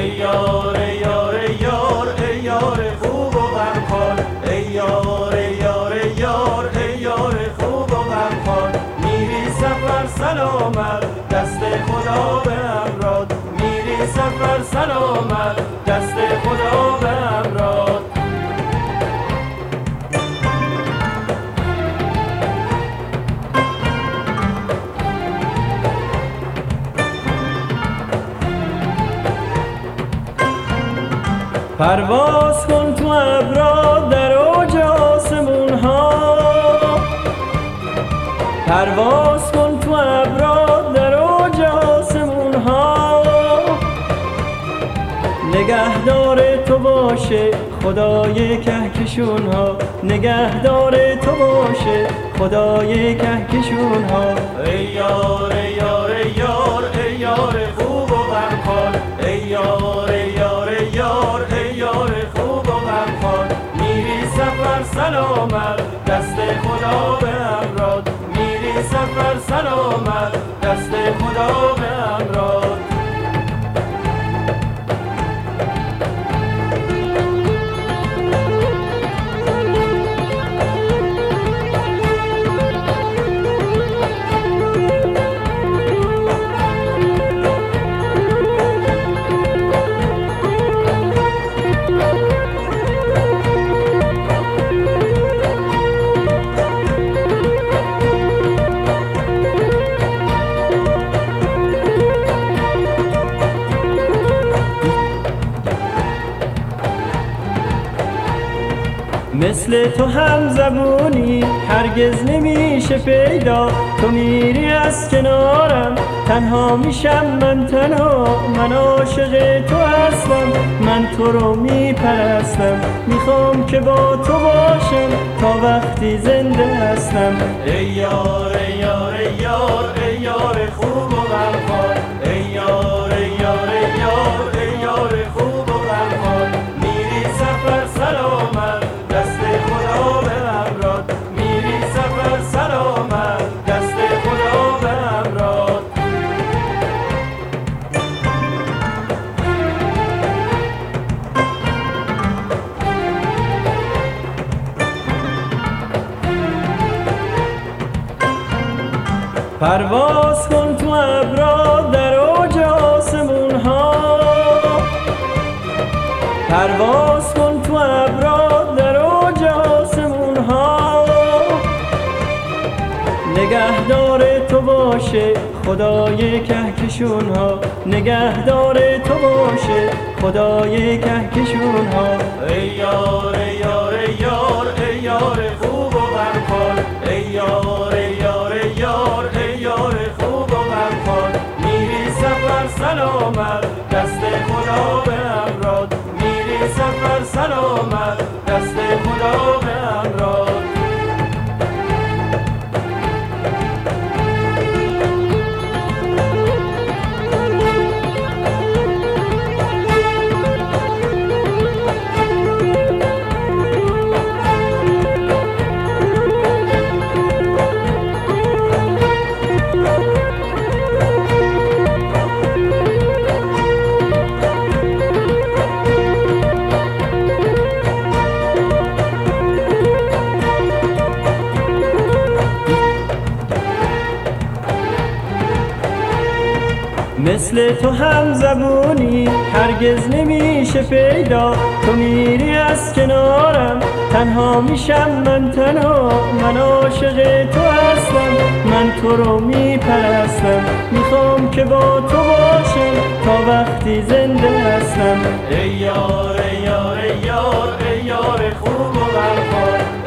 ای یار ای یار ای یار ای یار خوب و غمخوار، ای یار ای یار ای یار ای یار خوب و غمخوار. میری سفر سلامت دست خدا به امراد، میری سفر سلامت دست خدا به امراد. پرواز کن تو ابرا در اوج آسمون ها، پرواز کن تو ابرا در اوج آسمون ها. نگهدار تو باشه خدای کهکشون ها، نگهدار تو باشه خدای کهکشون ها. ای یار ای یار ای یار ای یار خوب و غمخوار، ای یار ای یار ای یار ای یار خوب و غمخوار. میری سفر سلامت دست خدا به امراد، میری سفر سلامت دست خدا به امراد. مثل تو هم زبونی هرگز نمیشه پیدا، تو میری از کنارم تنها میشم من تنها. من عاشق تو هستم، من تو رو میپرستم، میخوام که با تو باشم تا وقتی زنده هستم. ای یار ای یار ای یار ای یار خوب و غمخوار، ای یار ای یار ای یار ای یار خوب و غمخوار. میری سفر سلامت دست خدا به امراد، میری سفر سلامت دست خدا به امراد. پرواز کن تو ابرا در اوج آسمون ها، پرواز کن تو ابرا در اوج آسمون ها. نگهدار تو باشه خدای کهکشون ها، نگهدار تو باشه خدای کهکشون ها. ای یار ای یار ای یار ای یار خوب و غمخوار، ای یار ای یار ای یار ای یار خوب و غمخوار. میری سفر سلامت دست خدا به امراد، میری سفر سلامت دست خدا به امراد. مثل تو هم زبونی هرگز نمیشه پیدا، تو میری از کنارم تنها میشم من تنها. من عاشق تو هستم، من تو رو میپرستم، میخوام که با تو باشم تا وقتی زنده هستم. ای یار ای یار ای یار ای یار خوب و غمخوار،